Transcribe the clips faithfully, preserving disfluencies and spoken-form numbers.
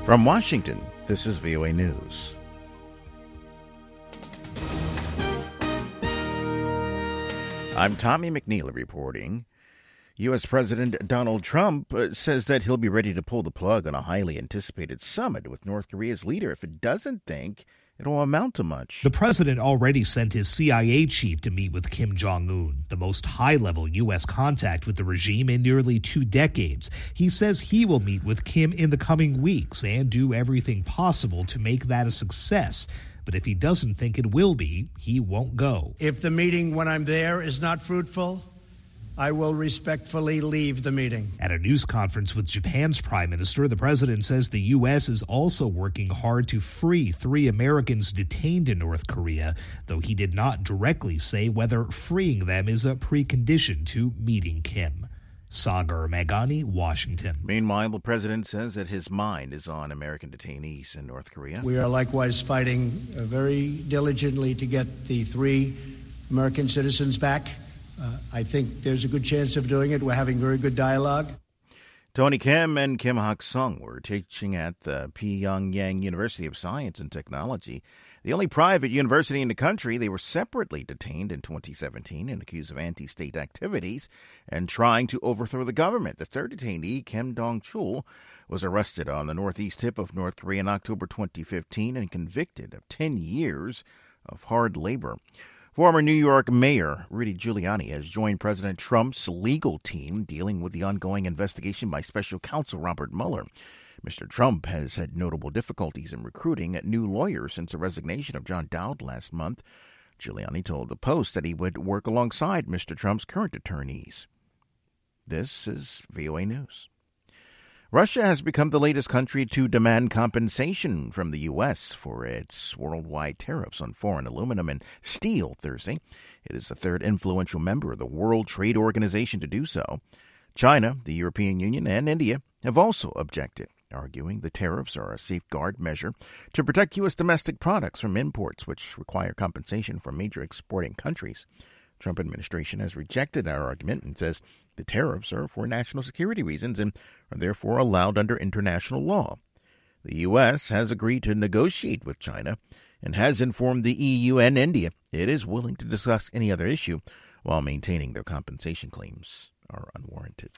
From Washington, this is V O A News. I'm Tommy McNeil reporting. U S. President Donald Trump says that he'll be ready to pull the plug on a highly anticipated summit with North Korea's leader if it doesn't think it will amount to much. The president already sent his C I A chief to meet with Kim Jong-un, the most high-level U S contact with the regime in nearly two decades. He says he will meet with Kim in the coming weeks and do everything possible to make that a success. But if he doesn't think it will be, he won't go. If the meeting when I'm there is not fruitful, I will respectfully leave the meeting. At a news conference with Japan's prime minister, the president says the U S is also working hard to free three Americans detained in North Korea, though he did not directly say whether freeing them is a precondition to meeting Kim. Sagar Meghani, Washington. Meanwhile, the president says that his mind is on American detainees in North Korea. We are likewise fighting uh, very diligently to get the three American citizens back. Uh, I think there's a good chance of doing it. We're having very good dialogue. Tony Kim and Kim Hak-sung were teaching at the Pyongyang University of Science and Technology, the only private university in the country. They were separately detained in twenty seventeen and accused of anti-state activities and trying to overthrow the government. The third detainee, Kim Dong-chul, was arrested on the northeast tip of North Korea in October twenty fifteen and convicted of ten years of hard labor. Former New York Mayor Rudy Giuliani has joined President Trump's legal team dealing with the ongoing investigation by Special Counsel Robert Mueller. Mister Trump has had notable difficulties in recruiting new lawyers since the resignation of John Dowd last month. Giuliani told the Post that he would work alongside Mister Trump's current attorneys. This is V O A News. Russia has become the latest country to demand compensation from the U S for its worldwide tariffs on foreign aluminum and steel Thursday. It is the third influential member of the World Trade Organization to do so. China, the European Union, and India have also objected, arguing the tariffs are a safeguard measure to protect U S domestic products from imports, which require compensation from major exporting countries. Trump administration has rejected our argument and says the tariffs are for national security reasons and are therefore allowed under international law. The U S has agreed to negotiate with China and has informed the E U and India it is willing to discuss any other issue while maintaining their compensation claims are unwarranted.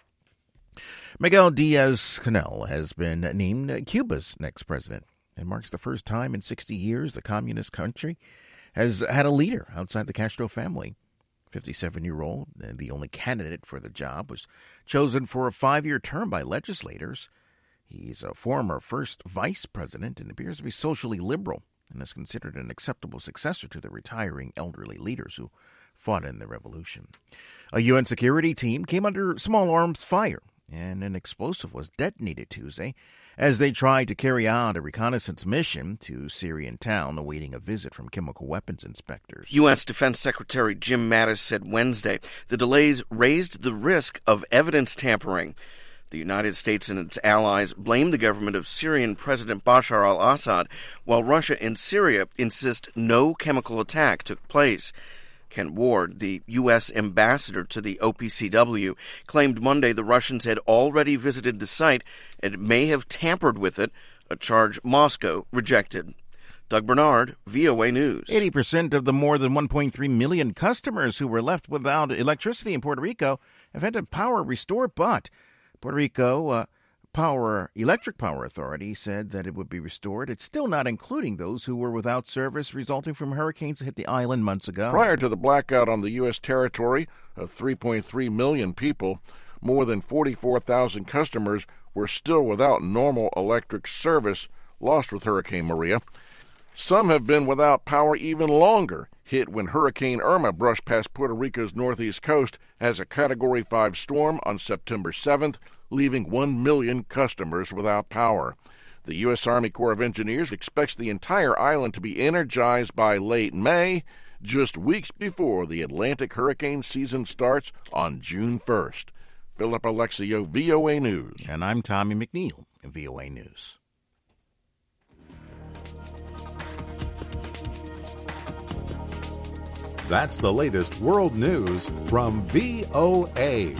Miguel Diaz-Canel has been named Cuba's next president. It marks the first time in sixty years the communist country has had a leader outside the Castro family. fifty-seven-year-old, and the only candidate for the job, was chosen for a five-year term by legislators. He's a former first vice president and appears to be socially liberal and is considered an acceptable successor to the retiring elderly leaders who fought in the revolution. A U N security team came under small arms fire, and an explosive was detonated Tuesday as they tried to carry out a reconnaissance mission to Syrian town awaiting a visit from chemical weapons inspectors. U S. Defense Secretary Jim Mattis said Wednesday the delays raised the risk of evidence tampering. The United States and its allies blame the government of Syrian President Bashar al-Assad, while Russia and Syria insist no chemical attack took place. Ken Ward, the U S ambassador to the O P C W, claimed Monday the Russians had already visited the site and may have tampered with it, a charge Moscow rejected. Doug Bernard, V O A News. eighty percent of the more than one point three million customers who were left without electricity in Puerto Rico have had their power restored, but Puerto Rico uh, Power Electric Power Authority said that it would be restored. It's still not including those who were without service resulting from hurricanes that hit the island months ago. Prior to the blackout on the U S territory of three point three million people, more than forty-four thousand customers were still without normal electric service lost with Hurricane Maria. Some have been without power even longer, hit when Hurricane Irma brushed past Puerto Rico's northeast coast as a Category five storm on September seventh, leaving one million customers without power. The U S. Army Corps of Engineers expects the entire island to be energized by late May, just weeks before the Atlantic hurricane season starts on June first. Philip Alexio, V O A News. And I'm Tommy McNeil, V O A News. That's the latest world news from V O A.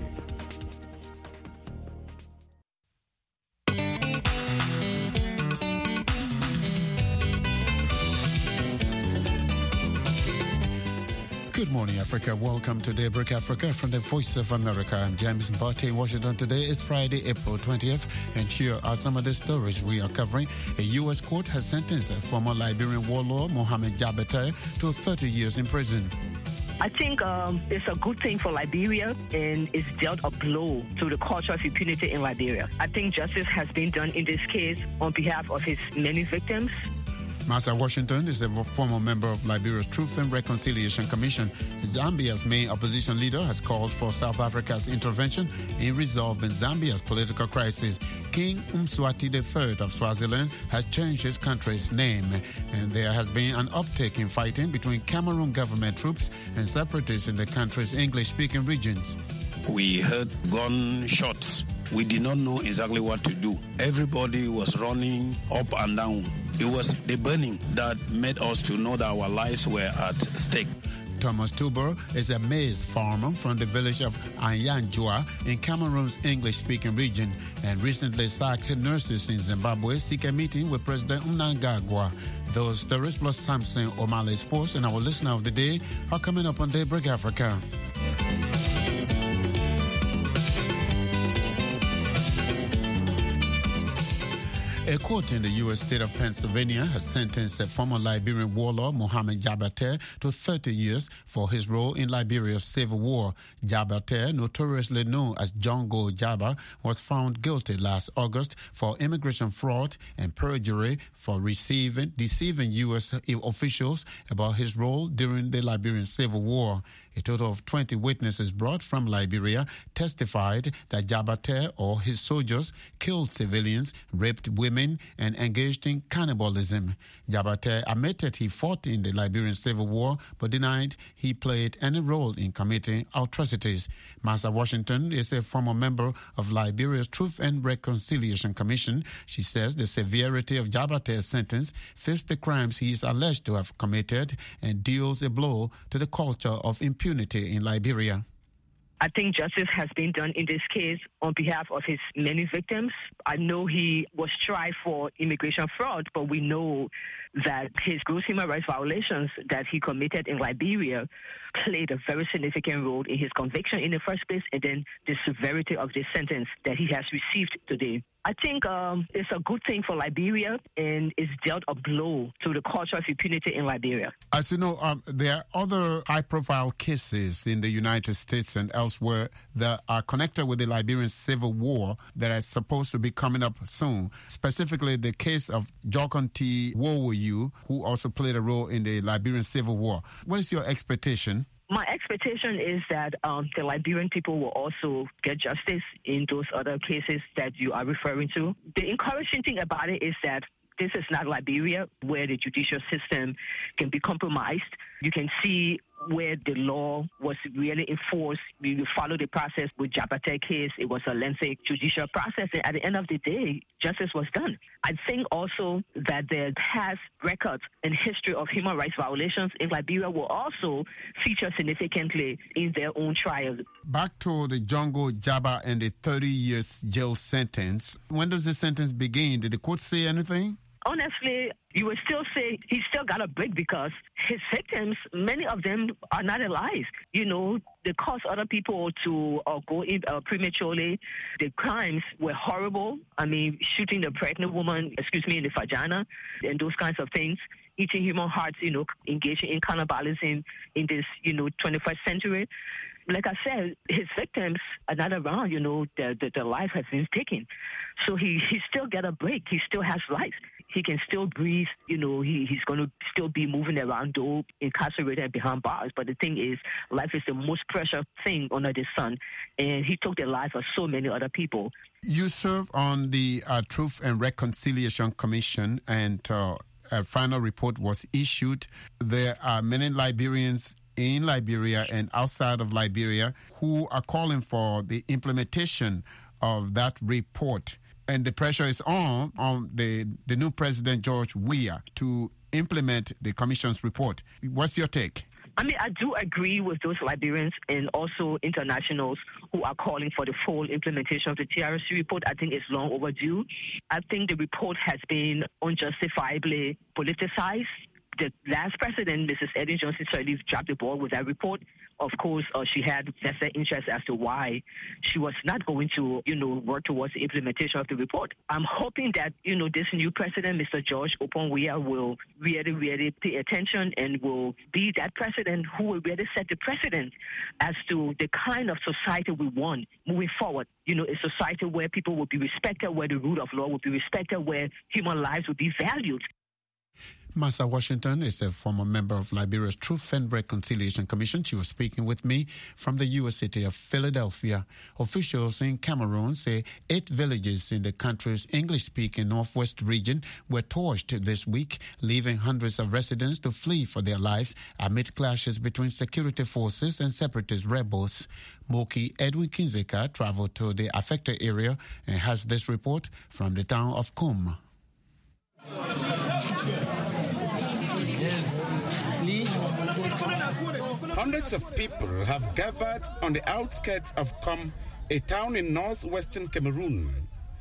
Good morning, Africa. Welcome to Daybreak Africa from the Voice of America. I'm James Mbate in Washington. Today is Friday, April twentieth, and here are some of the stories we are covering. A U S court has sentenced former Liberian warlord Mohamed Jabate to thirty years in prison. I think um, it's a good thing for Liberia, and it's dealt a blow to the culture of impunity in Liberia. I think justice has been done in this case on behalf of his many victims. Massa Washington is a former member of Liberia's Truth and Reconciliation Commission. Zambia's main opposition leader has called for South Africa's intervention in resolving Zambia's political crisis. King Mswati the third of Swaziland has changed his country's name, and there has been an uptick in fighting between Cameroon government troops and separatists in the country's English-speaking regions. We heard gunshots. We did not know exactly what to do. Everybody was running up and down. It was the burning that made us to know that our lives were at stake. Thomas Tuber is a maize farmer from the village of Anyanjua in Cameroon's English-speaking region, and recently sacked nurses in Zimbabwe seek a meeting with President Mnangagwa. Those stories plus Samson O'Malley Sports and our listener of the day are coming up on Daybreak Africa. A court in the U S state of Pennsylvania has sentenced a former Liberian warlord, Mohamed Jabate, to thirty years for his role in Liberia's civil war. Jabate, notoriously known as Jongo Jaba, was found guilty last August for immigration fraud and perjury for receiving, deceiving U S officials about his role during the Liberian civil war. A total of twenty witnesses brought from Liberia testified that Jabate or his soldiers killed civilians, raped women, and engaged in cannibalism. Jabate admitted he fought in the Liberian Civil War, but denied he played any role in committing atrocities. Massa Washington is a former member of Liberia's Truth and Reconciliation Commission. She says the severity of Jabate's sentence fits the crimes he is alleged to have committed and deals a blow to the culture of impunity in Liberia. I think justice has been done in this case on behalf of his many victims. I know he was tried for immigration fraud, but we know that his gross human rights violations that he committed in Liberia played a very significant role in his conviction in the first place, and then the severity of the sentence that he has received today. I think um, it's a good thing for Liberia, and it's dealt a blow to the culture of impunity in Liberia. As you know, um, there are other high-profile cases in the United States and elsewhere that are connected with the Liberian Civil War that are supposed to be coming up soon. Specifically, the case of Jokonti Wowoyu, who also played a role in the Liberian Civil War. What is your expectation? My expectation is that um, the Liberian people will also get justice in those other cases that you are referring to. The encouraging thing about it is that this is not Liberia, where the judicial system can be compromised. You can see where the law was really enforced. You follow the process with Jabate case. It was a lengthy judicial process, and at the end of the day, justice was done. I think also that the past records and history of human rights violations in Liberia will also feature significantly in their own trials. Back to the Jongo Jaba and the thirty years jail sentence. When does the sentence begin? Did the court say anything? Honestly, you would still say he still got a break because his victims, many of them are not alive. You know, they caused other people to uh, go in uh, prematurely. The crimes were horrible. I mean, shooting the pregnant woman, excuse me, in the vagina and those kinds of things. Eating human hearts, you know, engaging in cannibalism in this, you know, twenty-first century. Like I said, his victims are not around, you know, their, their, their life has been taken. So he, he still get a break. He still has life. He can still breathe, you know, he, he's going to still be moving around, though incarcerated and behind bars. But the thing is, life is the most precious thing under the sun. And he took the life of so many other people. You serve on the uh, Truth and Reconciliation Commission, and uh, a final report was issued. There are many Liberians in Liberia and outside of Liberia who are calling for the implementation of that report. And the pressure is on on the, the new president, George Weah, to implement the commission's report. What's your take? I mean, I do agree with those Liberians and also internationals who are calling for the full implementation of the T R C report. I think it's long overdue. I think the report has been unjustifiably politicized. the last president, Missus Ellen Johnson Sirleaf, dropped the ball with that report. Of course, uh, she had vested interest as to why she was not going to, you know, work towards the implementation of the report. I'm hoping that, you know, this new president, Mister George Oppong-Weah, will really, really pay attention and will be that president who will really set the precedent as to the kind of society we want moving forward. You know, a society where people will be respected, where the rule of law will be respected, where human lives will be valued. Martha Washington is a former member of Liberia's Truth and Reconciliation Commission. She was speaking with me from the U S city of Philadelphia. Officials in Cameroon say eight villages in the country's English-speaking northwest region were torched this week, leaving hundreds of residents to flee for their lives amid clashes between security forces and separatist rebels. Moki Edwin Kinzeka traveled to the affected area and has this report from the town of Kum. Hundreds of people have gathered on the outskirts of Kum, a town in northwestern Cameroon.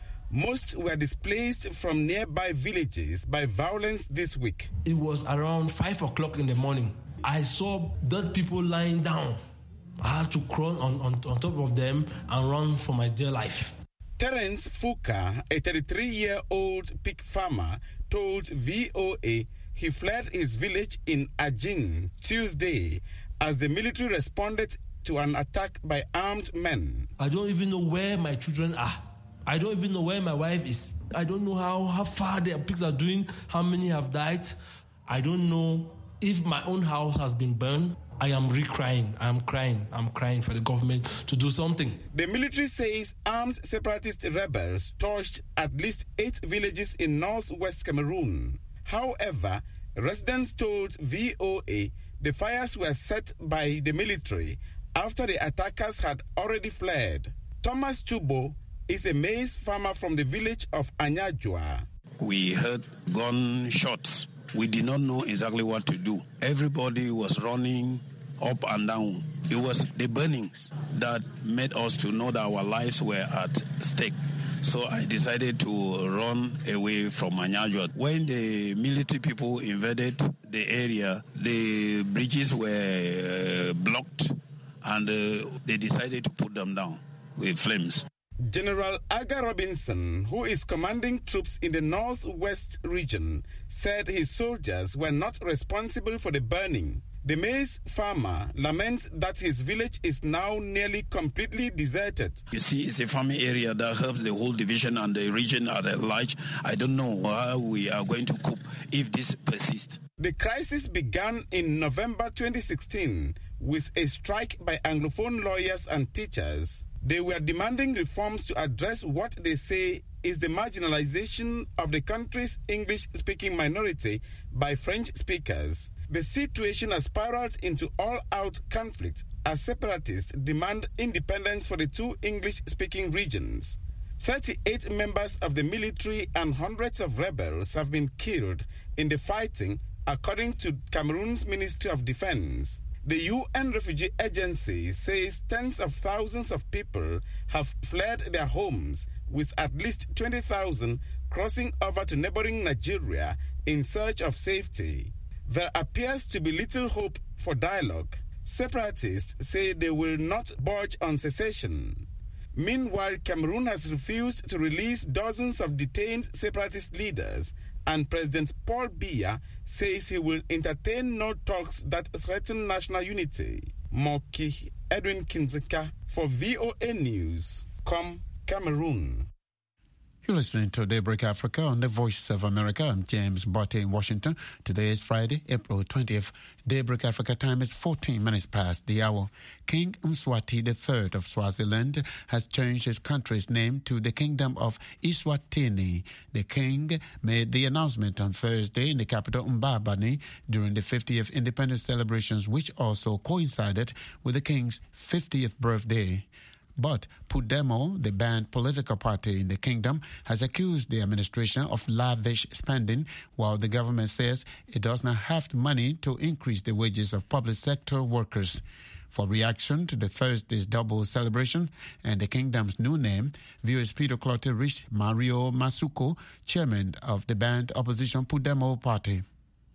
Most were displaced from nearby villages by violence this week. It was around five o'clock in the morning. I saw dead people lying down. I had to crawl on, on, on top of them and run for my dear life. Terence Fuka, a thirty-three-year-old pig farmer, told V O A he fled his village in Ajin Tuesday as the military responded to an attack by armed men. I don't even know where my children are. I don't even know where my wife is. I don't know how, how far the pigs are doing, how many have died. I don't know if my own house has been burned. I am re-crying. I'm crying. I'm crying for the government to do something. The military says armed separatist rebels torched at least eight villages in northwest Cameroon. However, residents told V O A the fires were set by the military after the attackers had already fled. Thomas Tubo is a maize farmer from the village of Anyajua. We heard gunshots. We did not know exactly what to do. Everybody was running up and down. It was the burnings that made us to know that our lives were at stake. So I decided to run away from Anyajua. When the military people invaded the area, the bridges were uh, blocked and uh, they decided to put them down with flames. General Aga Robinson, who is commanding troops in the northwest region, said his soldiers were not responsible for the burning. The maize farmer laments that his village is now nearly completely deserted. You see, it's a farming area that helps the whole division and the region at large. I don't know how we are going to cope if this persists. The crisis began in November twenty sixteen with a strike by Anglophone lawyers and teachers. They were demanding reforms to address what they say is the marginalization of the country's English-speaking minority by French speakers. The situation has spiraled into all-out conflict as separatists demand independence for the two English-speaking regions. thirty-eight members of the military and hundreds of rebels have been killed in the fighting, according to Cameroon's Ministry of Defense. The U N Refugee Agency says tens of thousands of people have fled their homes, with at least twenty thousand crossing over to neighboring Nigeria in search of safety. There appears to be little hope for dialogue. Separatists say they will not budge on secession. Meanwhile, Cameroon has refused to release dozens of detained separatist leaders, and President Paul Biya says he will entertain no talks that threaten national unity. Moki Edwin Kinzeka for V O A News, Kum, Cameroon. You're listening to Daybreak Africa on the Voice of America. I'm James Botte in Washington. Today is Friday, April twentieth. Daybreak Africa time is fourteen minutes past the hour. King Mswati the third of Swaziland has changed his country's name to the Kingdom of Eswatini. The king made the announcement on Thursday in the capital Mbabane during the fiftieth independence celebrations, which also coincided with the king's fiftieth birthday. But Pudemo, the banned political party in the kingdom, has accused the administration of lavish spending, while the government says it does not have money to increase the wages of public sector workers. For reaction to the Thursday's double celebration and the kingdom's new name, V O A's Peter Clottey reached Mario Masuko, chairman of the banned opposition Pudemo party.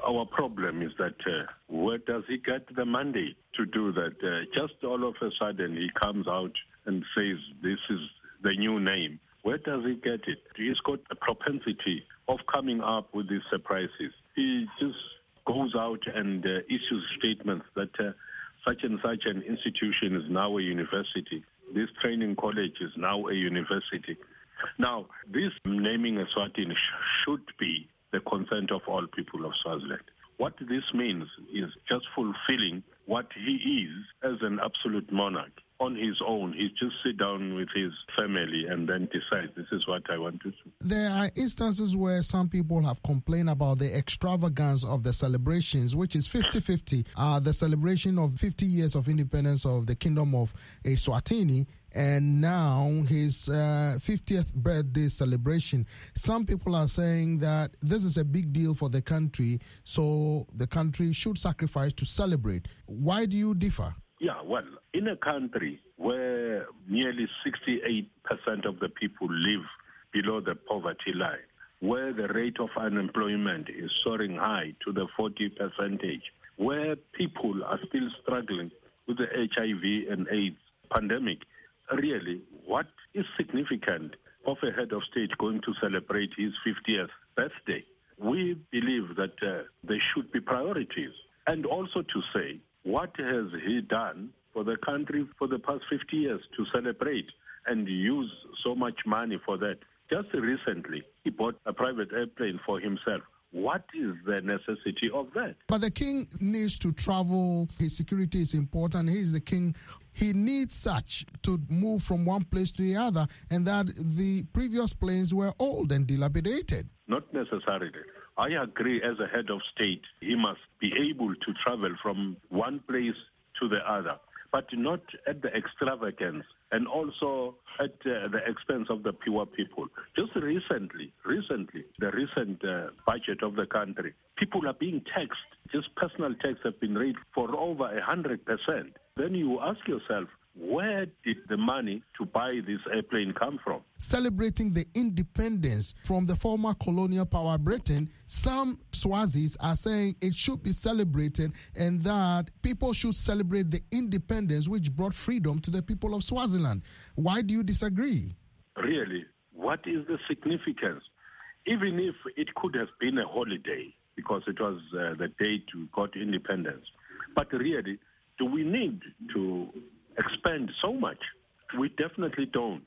our problem is that uh, where does he get the mandate to do that? Uh, just all of a sudden he comes out and says this is the new name. Where does he get it? He's got a propensity of coming up with these surprises. He just goes out and uh, issues statements that uh, such and such an institution is now a university. This training college is now a university. Now, this naming Eswatini sh- should be the consent of all people of Swaziland. What this means is just fulfilling what he is as an absolute monarch. On his own, he just sit down with his family and then decide, this is what I want to do. There are instances where some people have complained about the extravagance of the celebrations, which is fifty-fifty. Uh, the celebration of fifty years of independence of the Kingdom of Eswatini, and now his uh, fiftieth birthday celebration. Some people are saying that this is a big deal for the country, so the country should sacrifice to celebrate. Why do you differ? Yeah, well, in a country where nearly sixty-eight percent of the people live below the poverty line, where the rate of unemployment is soaring high to the forty percentage, where people are still struggling with the H I V and AIDS pandemic, really, what is significant of a head of state going to celebrate his fiftieth birthday? We believe that uh, there should be priorities. And also to say, what has he done for the country for the past fifty years to celebrate and use so much money for that? Just recently, he bought a private airplane for himself. What is the necessity of that? But the king needs to travel. His security is important. He's the king. He needs such to move from one place to the other, and that the previous planes were old and dilapidated. Not necessarily. I agree, as a head of state, he must be able to travel from one place to the other, but not at the extravagance and also at uh, the expense of the poor people. Just recently, recently, the recent uh, budget of the country, people are being taxed. Just personal tax have been raised for over one hundred percent. Then you ask yourself, where did the money to buy this airplane come from? Celebrating the independence from the former colonial power Britain, some Swazis are saying it should be celebrated and that people should celebrate the independence which brought freedom to the people of Swaziland. Why do you disagree? Really, what is the significance? Even if it could have been a holiday, because it was uh, the day to got independence. But really, do we need to expend so much? We definitely don't.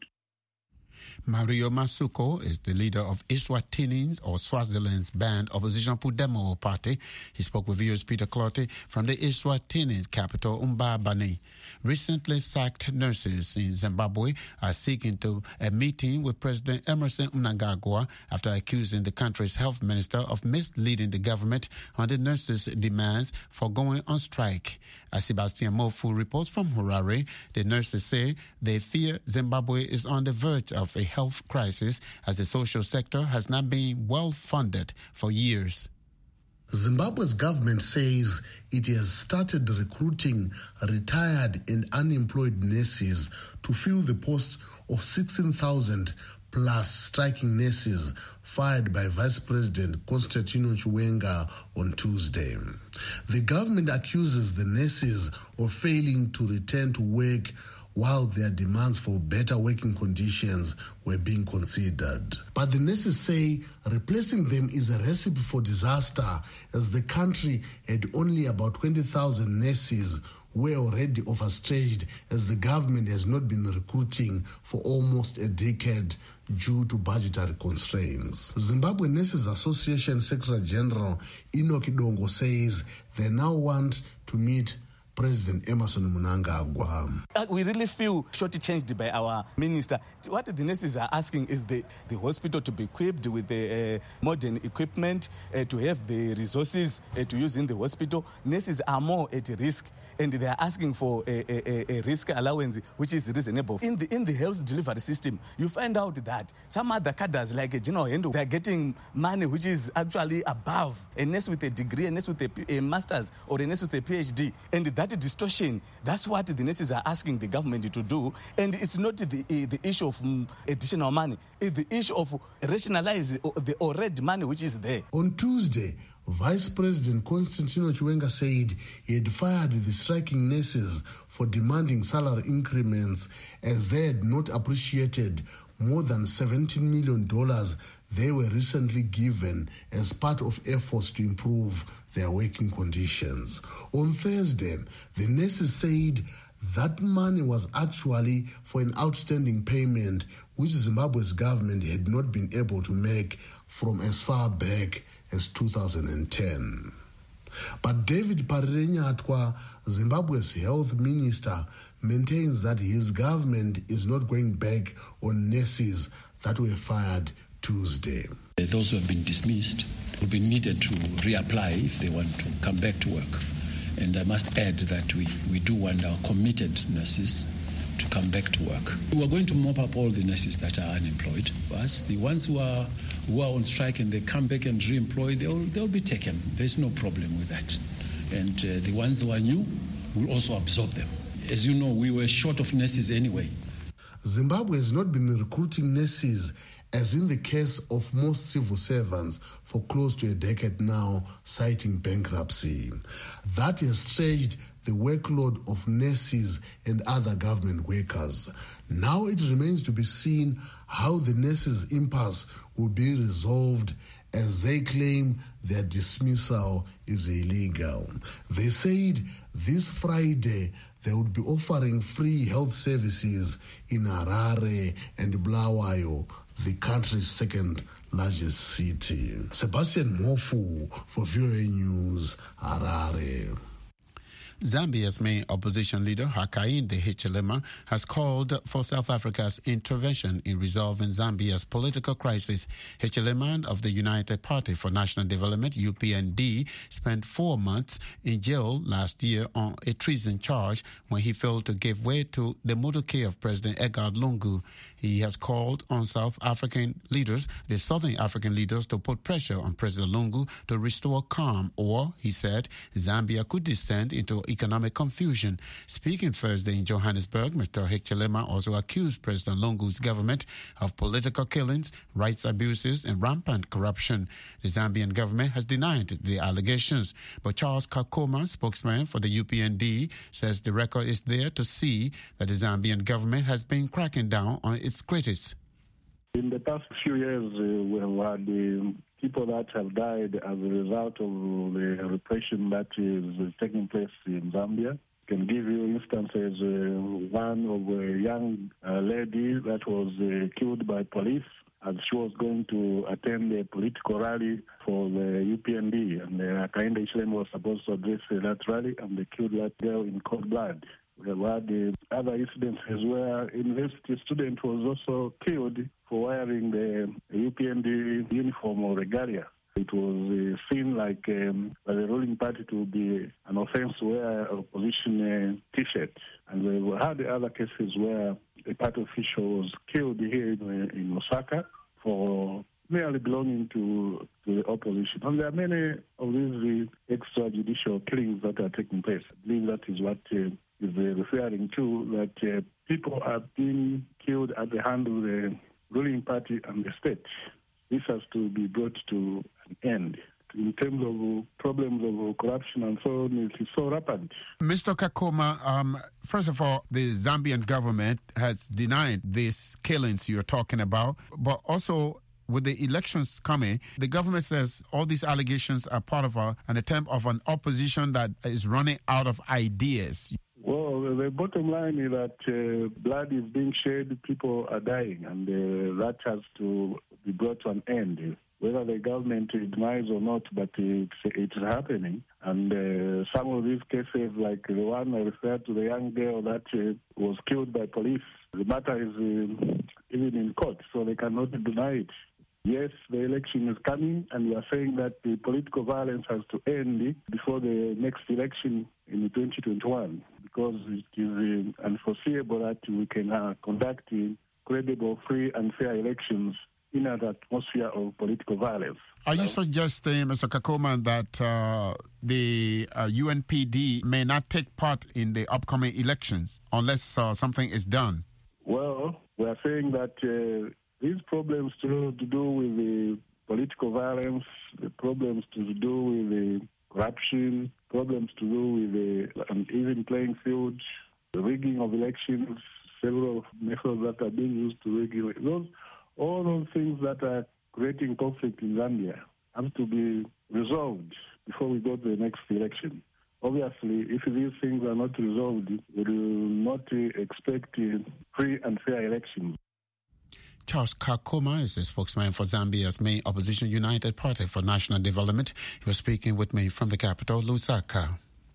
Mario Masuko is the leader of Eswatini's or Swaziland's banned opposition Pudemo party. He spoke with viewers Peter Clottey from the Eswatini's capital, Mbabane. Recently sacked nurses in Zimbabwe are seeking to a meeting with President Emmerson Mnangagwa after accusing the country's health minister of misleading the government on the nurses' demands for going on strike. As Sebastian Mofu reports from Harare, the nurses say they fear Zimbabwe is on the verge of a health crisis as the social sector has not been well funded for years. Zimbabwe's government says it has started recruiting retired and unemployed nurses to fill the posts of sixteen thousand plus striking nurses fired by Vice President Constantino Chiwenga on Tuesday. The government accuses the nurses of failing to return to work while their demands for better working conditions were being considered. But the nurses say replacing them is a recipe for disaster, as the country had only about twenty thousand nurses were already overstretched, as the government has not been recruiting for almost a decade due to budgetary constraints. Zimbabwe Nurses Association Secretary General Enoch Dongo says they now want to meet President Emmerson Mnangagwa. Uh, we really feel shortchanged by our minister. What the nurses are asking is the, the hospital to be equipped with the uh, modern equipment, uh, to have the resources uh, to use in the hospital. Nurses are more at risk, and they are asking for a, a, a risk allowance which is reasonable. In the in the health delivery system, you find out that some other cadres like a general handle, they are getting money which is actually above a nurse with a degree, a nurse with a, a master's, or a nurse with a PhD, and that that distortion, that's what the nurses are asking the government to do. And it's not the, the issue of um, additional money. It's the issue of rationalize the already money which is there. On Tuesday, Vice President Constantino Chiwenga said he had fired the striking nurses for demanding salary increments as they had not appreciated more than seventeen million dollars they were recently given as part of efforts to improve their working conditions. On Thursday, the nurses said that money was actually for an outstanding payment which Zimbabwe's government had not been able to make from as far back as two thousand ten. But David Parirenyatwa, Zimbabwe's health minister, maintains that his government is not going back on nurses that were fired Tuesday. Those who have been dismissed will be needed to reapply if they want to come back to work. And I must add that we, we do want our committed nurses to come back to work. We are going to mop up all the nurses that are unemployed. But the ones who are who are on strike and they come back and re-employ, they'll, they'll be taken. There's no problem with that. And uh, the ones who are new will also absorb them. As you know, we were short of nurses anyway. Zimbabwe has not been recruiting nurses, as in the case of most civil servants, for close to a decade now, citing bankruptcy. That has stretched the workload of nurses and other government workers. Now it remains to be seen how the nurses' impasse will be resolved, as they claim their dismissal is illegal. They said this Friday they would be offering free health services in Harare and Bulawayo, the country's second largest city. Sebastian Mofu for V O A News, Harare. Zambia's main opposition leader, Hakainde Hichilema, has called for South Africa's intervention in resolving Zambia's political crisis. Hichilema of the United Party for National Development, U P N D, spent four months in jail last year on a treason charge when he failed to give way to the motorcade of President Edgar Lungu. He has called on South African leaders, the Southern African leaders, to put pressure on President Lungu to restore calm, or, he said, Zambia could descend into economic confusion. Speaking Thursday in Johannesburg, Mister Hichilema also accused President Lungu's government of political killings, rights abuses, and rampant corruption. The Zambian government has denied the allegations, but Charles Kakoma, spokesman for the U P N D, says the record is there to see that the Zambian government has been cracking down on its critics. In the past few years, uh, we've had uh, people that have died as a result of the repression that is taking place in Zambia. I can give you instances, uh, one of a young uh, lady that was uh, killed by police as she was going to attend a political rally for the U P N D, and uh, Hakainde Hichilema was supposed to address uh, that rally, and they killed that girl in cold blood. We have had uh, other incidences where a university student was also killed for wearing the U P N D uniform or regalia. It was uh, seen like um, by the ruling party to be an offense to wear opposition uh, T-shirt. And we've had other cases where a party official was killed here in, in Osaka for merely belonging to, to the opposition. And there are many of these uh, extrajudicial killings that are taking place. I believe that is what uh, is uh, referring to, that uh, people are being killed at the hand of the ruling party and the state. This has to be brought to an end. In terms of problems of corruption and so on, it is so rampant. Mister Kakoma, um, first of all, the Zambian government has denied these killings you're talking about, but also with the elections coming, the government says all these allegations are part of a, an attempt of an opposition that is running out of ideas. Well, the bottom line is that uh, blood is being shed, people are dying, and uh, that has to be brought to an end. Whether the government denies or not, but it's, it's happening. And uh, some of these cases, like the one I referred to, the young girl that uh, was killed by police, the matter is uh, even in court, so they cannot deny it. Yes, the election is coming, and we are saying that the political violence has to end before the next election in twenty twenty-one, because it is uh, unforeseeable that we can uh, conduct uh, credible, free, and fair elections in an atmosphere of political violence. Are you suggesting, Mister Kakoma, that uh, the uh, U N P D may not take part in the upcoming elections unless uh, something is done? Well, we are saying that uh, these problems to, to do with the political violence, the problems to do with the corruption, problems to do with the uneven playing field, the rigging of elections, several methods that are being used to rig those, all those things that are creating conflict in Zambia have to be resolved before we go to the next election. Obviously, if these things are not resolved, we will not expect free and fair elections. Charles Kakoma is the spokesman for Zambia's main opposition United Party for National Development. He was speaking with me from the capital, Lusaka.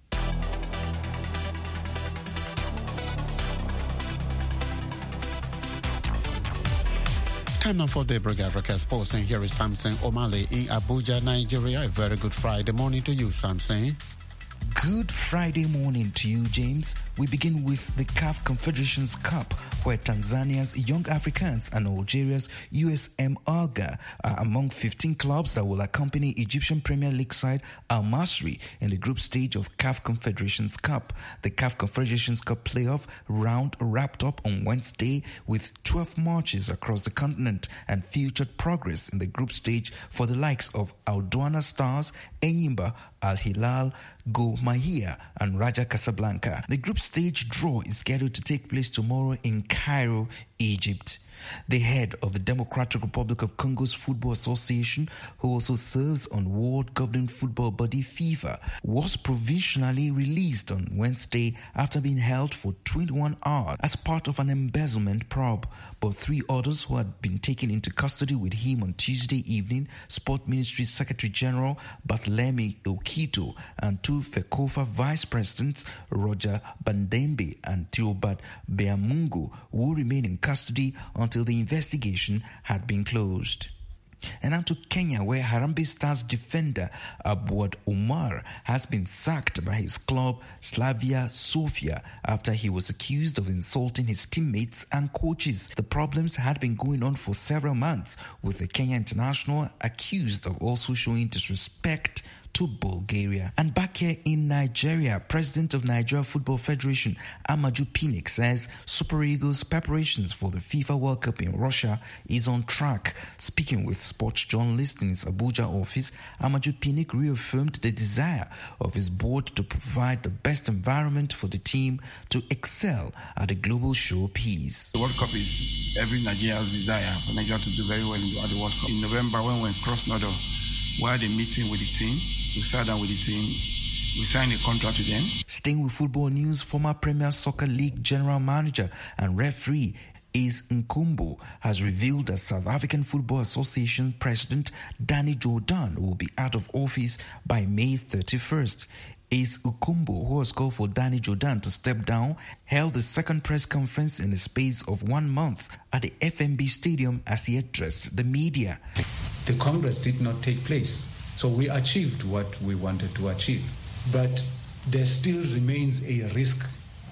Time now for Daybreak Africa Sports, and here is Samson O'Malley in Abuja, Nigeria. A very good Friday morning to you, Samson. Good Friday morning to you, James. We begin with the C A F Confederations Cup, where Tanzania's Young Africans and Algeria's U S M Alger are among fifteen clubs that will accompany Egyptian Premier League side Al Masry in the group stage of C A F Confederations Cup. The C A F Confederations Cup playoff round wrapped up on Wednesday with twelve matches across the continent and featured progress in the group stage for the likes of Al Douana Stars, Enyimba, Al Hilal, Go Mahia, and Raja Casablanca. The group stage draw is scheduled to take place tomorrow in Cairo, Egypt. The head of the Democratic Republic of Congo's Football Association, who also serves on World Governing Football Body FIFA, was provisionally released on Wednesday after being held for twenty-one hours as part of an embezzlement probe. But three others who had been taken into custody with him on Tuesday evening, Sport Ministry Secretary General Barthélemy Okito and two FECOFA Vice Presidents, Roger Bandembe and Theobald Beamungu, will remain in custody until the investigation had been closed. And now to Kenya, where Harambee Stars defender Abwad Omar has been sacked by his club Slavia Sofia after he was accused of insulting his teammates and coaches. The problems had been going on for several months, with the Kenya international accused of also showing disrespect to Bulgaria. And back here in Nigeria, President of Nigeria Football Federation Amaju Pinnick says Super Eagles' preparations for the FIFA World Cup in Russia is on track. Speaking with sports journalists in his Abuja office, Amaju Pinnick reaffirmed the desire of his board to provide the best environment for the team to excel at the global showpiece. The World Cup is every Nigerian's desire for Nigeria to do very well at the World Cup. In November, when we went cross-Nodal, we had a meeting with the team. We sat down with the team. We signed a contract with them. Staying with football news, former Premier Soccer League general manager and referee Ace Nkumbo has revealed that South African Football Association President Danny Jordan will be out of office by May thirty-first. Ace Nkumbo, who has called for Danny Jordan to step down, held the second press conference in the space of one month at the F N B Stadium as he addressed the media. The Congress did not take place, so we achieved what we wanted to achieve. But there still remains a risk,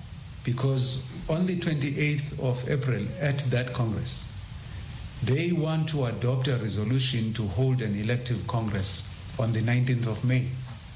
because on the twenty-eighth of April at that Congress, they want to adopt a resolution to hold an elective Congress on the nineteenth of May.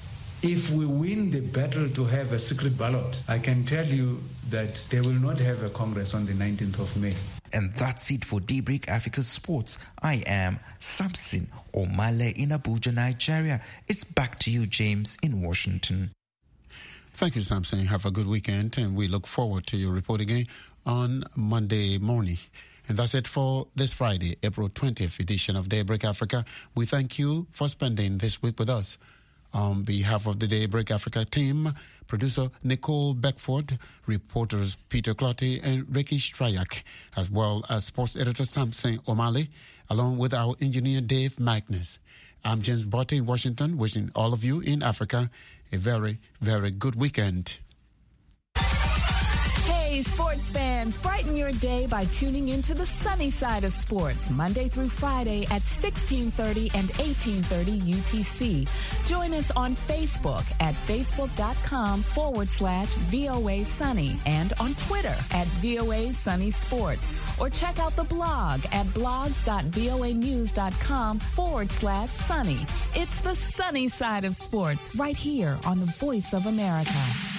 If we win the battle to have a secret ballot, I can tell you that they will not have a Congress on the nineteenth of May. And that's it for Daybreak Africa Sports. I am Samson O'Malley in Abuja, Nigeria. It's back to you, James, in Washington. Thank you, Samson. Have a good weekend, and we look forward to your report again on Monday morning. And that's it for this Friday, April twentieth edition of Daybreak Africa. We thank you for spending this week with us. On behalf of the Daybreak Africa team, producer Nicole Beckford, reporters Peter Clotty and Ricky Strayak, as well as sports editor Samson O'Malley, along with our engineer Dave Magnus. I'm James Botte in Washington, wishing all of you in Africa a very, very good weekend. Hey. Hey, sports fans, brighten your day by tuning into the sunny side of sports, Monday through Friday at sixteen thirty and eighteen thirty U T C. Join us on Facebook at facebook.com forward slash VOA Sunny and on Twitter at VOA Sunny Sports. Or check out the blog at blogs.voanews.com forward slash sunny. It's the sunny side of sports right here on the Voice of America.